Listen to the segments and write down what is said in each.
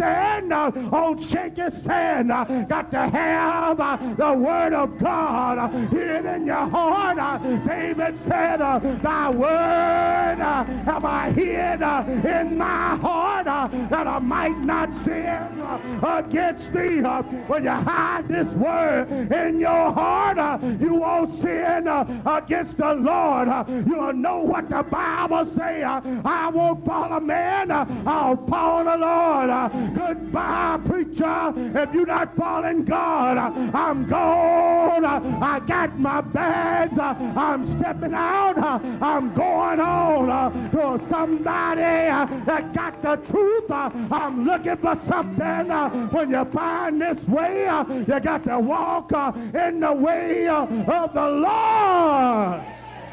stand on shaky sand. Got to have the word of God hid in your heart. David said, thy word have I hid in my heart that I might not sin against thee. When you hide this word in your heart, you won't sin against the Lord. You'll know what the Bible say. I won't follow man, I'll follow the Lord. Goodbye, preacher, if you're not following God. I'm gone. I got my bags. I'm stepping out. I'm going on to somebody that got the truth. I'm looking for something. When you find this way, you got to walk in the way of the Lord.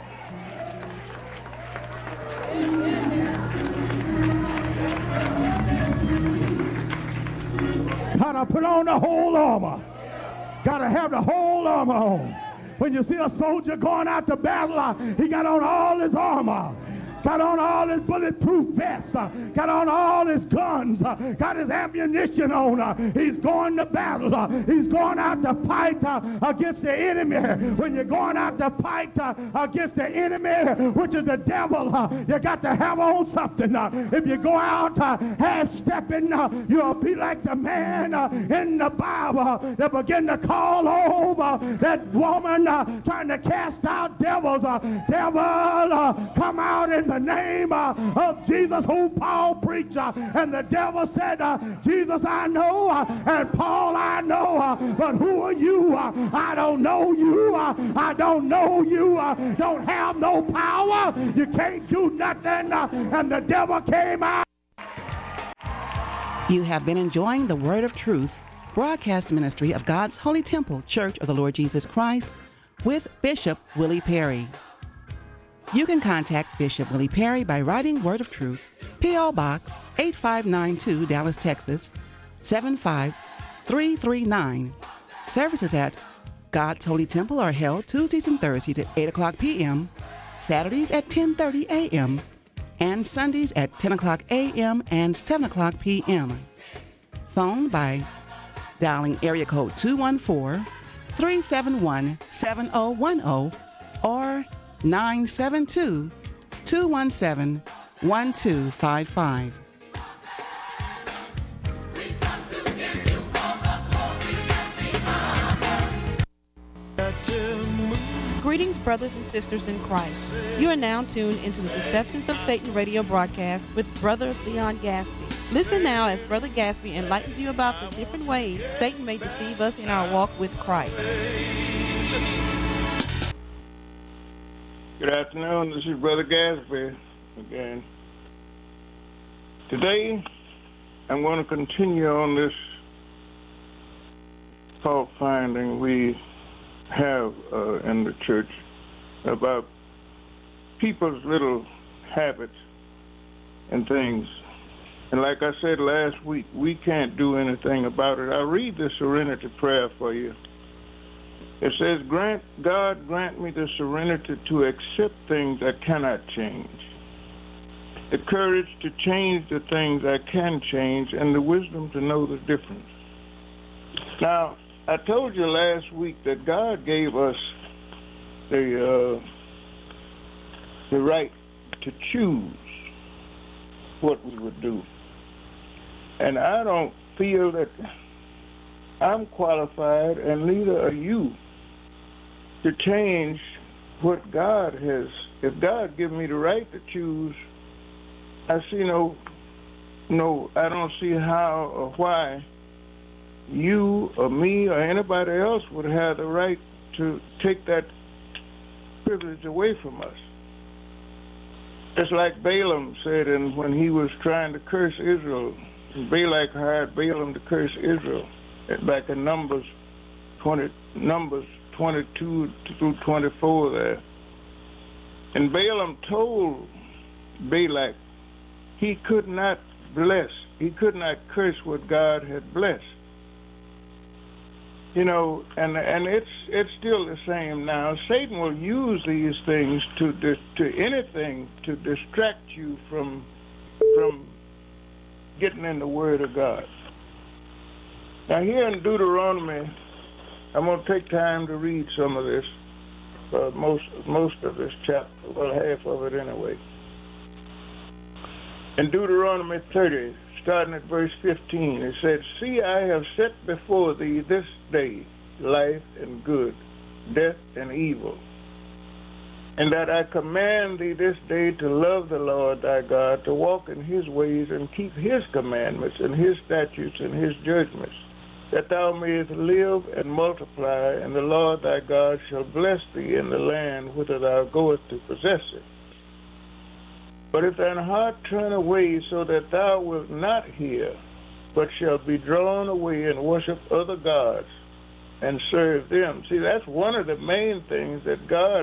Gotta put on the whole armor. Gotta have the whole armor on. When you see a soldier going out to battle, he got on all his armor. Got on all his bulletproof vests, got on all his guns, got his ammunition on. He's going to battle. He's going out to fight against the enemy. When you're going out to fight against the enemy, which is the devil, you got to have on something. If you go out half-stepping, you'll be like the man in the Bible that began to call over that woman trying to cast out devils. Devil, come out in the name of Jesus, who Paul preached, and the devil said, Jesus I know, and Paul I know, but who are you? I don't know you. I don't know you. Don't have no power. You can't do nothing. And the devil came out. You have been enjoying the Word of Truth broadcast ministry of God's Holy Temple Church of the Lord Jesus Christ with Bishop Willie Perry. You can contact Bishop Willie Perry by writing Word of Truth, P.O. Box 8592, Dallas, Texas, 75339. Services at God's Holy Temple are held Tuesdays and Thursdays at 8 o'clock p.m., Saturdays at 10:30 a.m., and Sundays at 10 o'clock a.m. and 7 o'clock p.m. Phone by dialing area code 214-371-7010 or 972-217-1255. Greetings, brothers and sisters in Christ. You are now tuned into the Deceptions of Satan radio broadcast with Brother Leon Gaspy. Listen now as Brother Gaspy enlightens you about the different ways Satan may deceive us in our walk with Christ. Good afternoon. This is Brother Gaspy again. Today, I'm going to continue on this fault finding we have in the church about people's little habits and things. And like I said last week, we can't do anything about it. I'll read the serenity prayer for you. It says, God grant me the serenity to accept things I cannot change, the courage to change the things I can change, and the wisdom to know the difference. Now, I told you last week that God gave us the right to choose what we would do. And I don't feel that I'm qualified, and neither are you, to change what God has. If God given me the right to choose, I see I don't see how or why you or me or anybody else would have the right to take that privilege away from us. It's like Balaam said, and when he was trying to curse Israel, Balak hired Balaam to curse Israel, back in Numbers 22 through 24 there. And Balaam told Balak he could not bless, he could not curse what God had blessed. And it's still the same now. Satan will use these things to anything to distract you from getting in the Word of God. Now here in Deuteronomy, I'm going to take time to read some of this, most of this chapter, well, half of it anyway. In Deuteronomy 30, starting at verse 15, it said, "See, I have set before thee this day life and good, death and evil, and that I command thee this day to love the Lord thy God, to walk in his ways and keep his commandments and his statutes and his judgments, that thou mayest live and multiply, and the Lord thy God shall bless thee in the land whither thou goest to possess it. But if thine heart turn away so that thou wilt not hear, but shalt be drawn away and worship other gods and serve them." See, that's one of the main things that God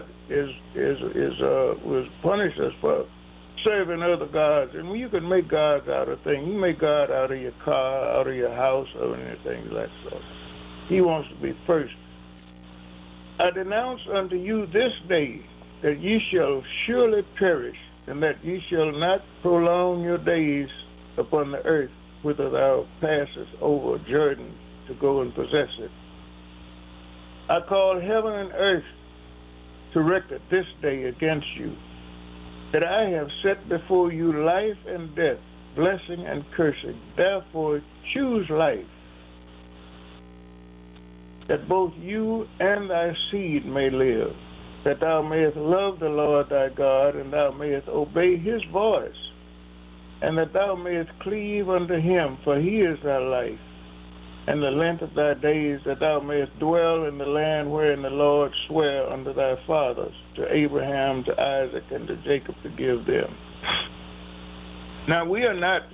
was punished us for, serving other gods. And you can make gods out of things. You make God out of your car, out of your house, or anything like that. He wants to be first. "I denounce unto you this day that ye shall surely perish, and that ye shall not prolong your days upon the earth whither thou passest over Jordan to go and possess it. I call heaven and earth to record this day against you, that I have set before you life and death, blessing and cursing. Therefore choose life, that both you and thy seed may live, that thou mayest love the Lord thy God, and thou mayest obey his voice, and that thou mayest cleave unto him, for he is thy life, and the length of thy days, that thou mayest dwell in the land wherein the Lord sware unto thy fathers, to Abraham, to Isaac, and to Jacob, to give them." Now, we are not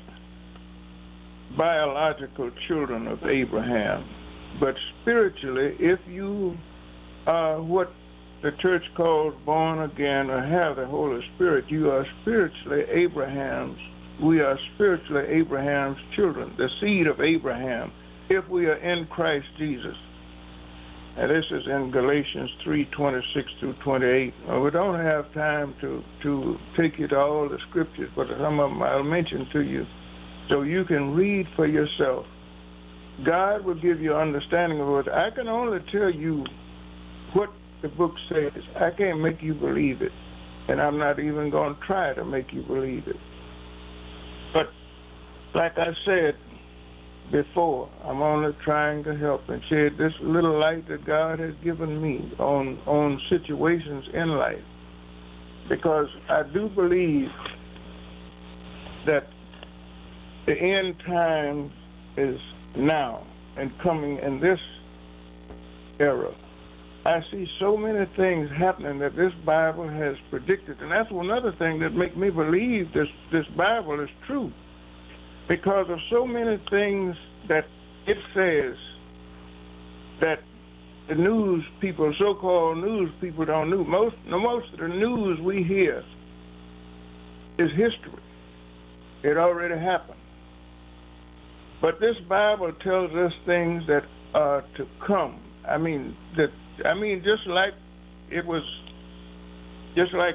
biological children of Abraham, but spiritually, if you are what the church calls born again or have the Holy Spirit, you are spiritually Abraham's. We are spiritually Abraham's children, the seed of Abraham, if we are in Christ Jesus. And this is in Galatians 3:26 through 28. We don't have time to take you to all the scriptures, but some of them I'll mention to you so you can read for yourself. God will give you understanding of it. I can only tell you what the book says. I can't make you believe it, and I'm not even going to try to make you believe it. But like I said before, I'm only trying to help and shed this little light that God has given me on situations in life, because I do believe that the end time is now and coming in this era. I see so many things happening that this Bible has predicted, and that's another thing that makes me believe this Bible is true, because of so many things that it says that the news people, so-called news people, don't know. Most of the news we hear is history. It already happened. But this Bible tells us things that are to come. Just like it was, just like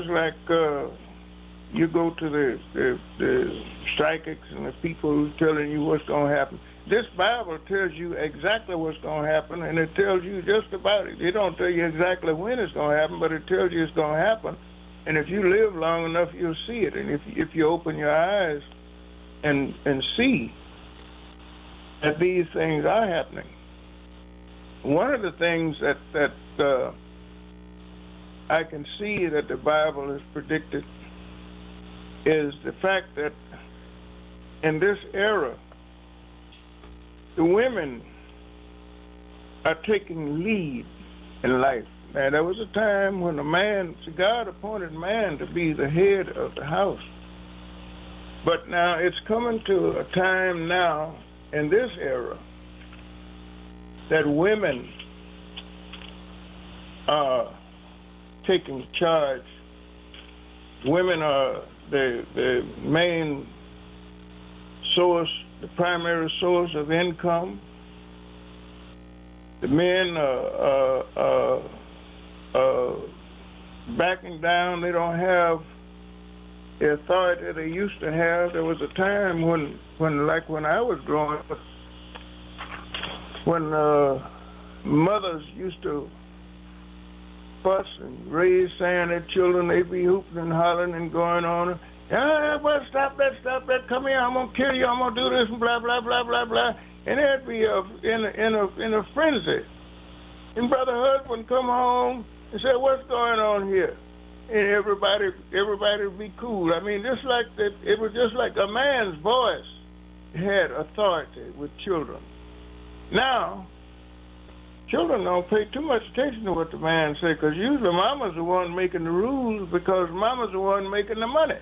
you go to the psychics and the people who's telling you what's going to happen. This Bible tells you exactly what's going to happen, and it tells you just about it. It don't tell you exactly when it's going to happen, but it tells you it's going to happen. And if you live long enough, you'll see it. And if you open your eyes and see that these things are happening. One of the things that I can see that the Bible has predicted is the fact that in this era, the women are taking lead in life. Now, there was a time when God appointed man to be the head of the house. But now it's coming to a time now in this era that women are taking charge. Women are the main source, the primary source of income. The men are backing down. They don't have the authority they used to have. There was a time when I was growing up, when mothers used to fuss and raise, saying their children, they'd be hooping and hollering and going on. Well, stop that, come here, I'm going to kill you, I'm going to do this, and blah, blah, blah, blah, blah. And they'd be in a frenzy. And Brother Husband come home and say, what's going on here? And everybody would be cool. I mean, it was just like a man's voice had authority with children. Now, children don't pay too much attention to what the man say, because usually mama's the one making the rules, because mama's the one making the money.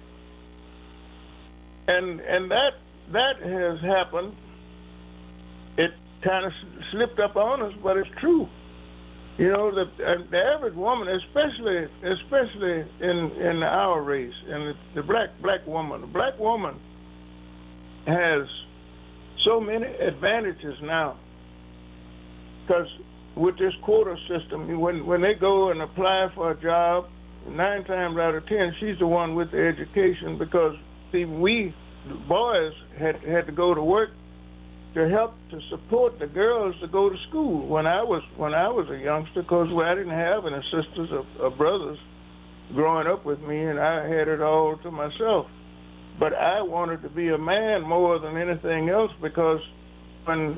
And that has happened. It kind of slipped up on us, but it's true. You know, the average woman, especially in our race, and the black woman has so many advantages now. Because with this quota system, when they go and apply for a job, 9 times out of 10, she's the one with the education, because see, we boys had to go to work to help to support the girls to go to school when I was a youngster, because I didn't have any sisters or brothers growing up with me, and I had it all to myself. But I wanted to be a man more than anything else, because when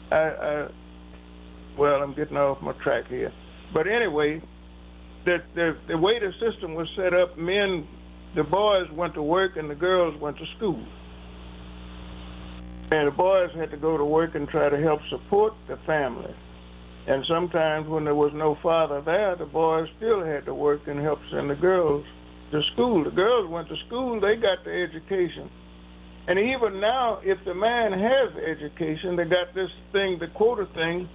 I'm getting off my track here. But anyway, the way the system was set up, the boys went to work and the girls went to school. And the boys had to go to work and try to help support the family. And sometimes when there was no father there, the boys still had to work and help send the girls to school. The girls went to school, they got the education. And even now, if the man has education, they got this thing, the quota thing,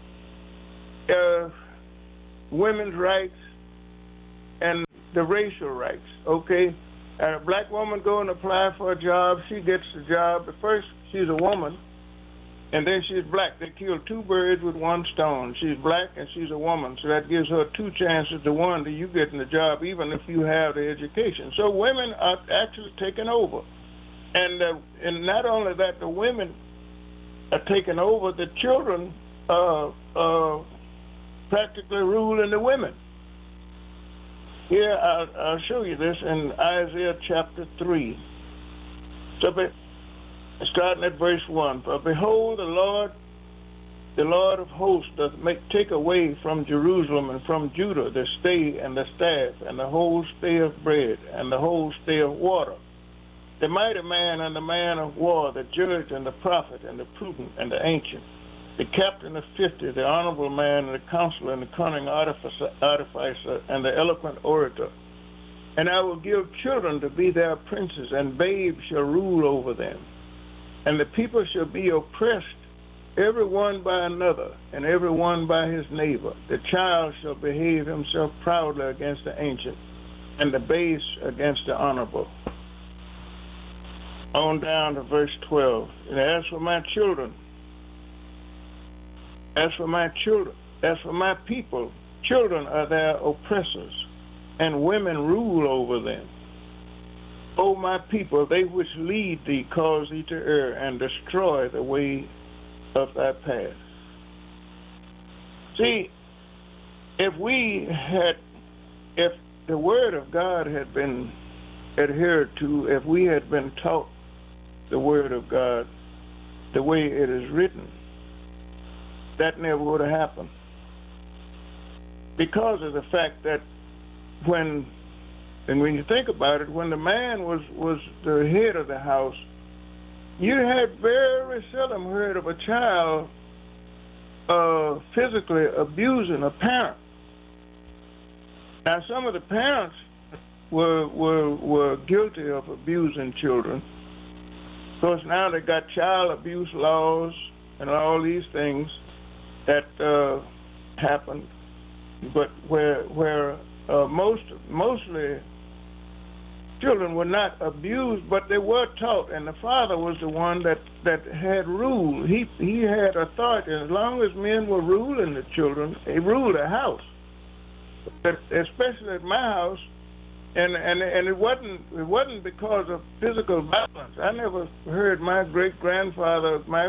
women's rights and the racial rights, okay? A black woman go and apply for a job, she gets the job. At first, she's a woman, and then she's black. They kill 2 birds with 1 stone. She's black and she's a woman, so that gives her 2 chances to 1 that you get in the job, even if you have the education. So women are actually taking over. And not only that, the women are taking over, the children practically ruling the women. Here, I'll show you this in Isaiah chapter 3. So, starting at verse 1, for behold, the Lord of hosts doth take away from Jerusalem and from Judah the stay and the staff, and the whole stay of bread, and the whole stay of water. The mighty man and the man of war, the judge and the prophet, and the prudent and the ancient, the captain of 50, the honorable man, and the counselor, and the cunning artificer, and the eloquent orator. And I will give children to be their princes, and babes shall rule over them. And the people shall be oppressed, every one by another, and every one by his neighbor. The child shall behave himself proudly against the ancient, and the base against the honorable. On down to verse 12. And as for my people, children are their oppressors, and women rule over them. O my people, they which lead thee cause thee to err, and destroy the way of thy path. See, if the word of God had been adhered to, if we had been taught the word of God the way it is written, that never would have happened. Because of the fact that when you think about it, when the man was the head of the house, you had very seldom heard of a child physically abusing a parent. Now, some of the parents were guilty of abusing children. Of course, now they got child abuse laws and all these things that happened, but where mostly children were not abused, but they were taught, and the father was the one that had rule. He had authority. As long as men were ruling the children, he ruled the house. But especially at my house, And it wasn't because of physical violence. I never heard my great grandfather, my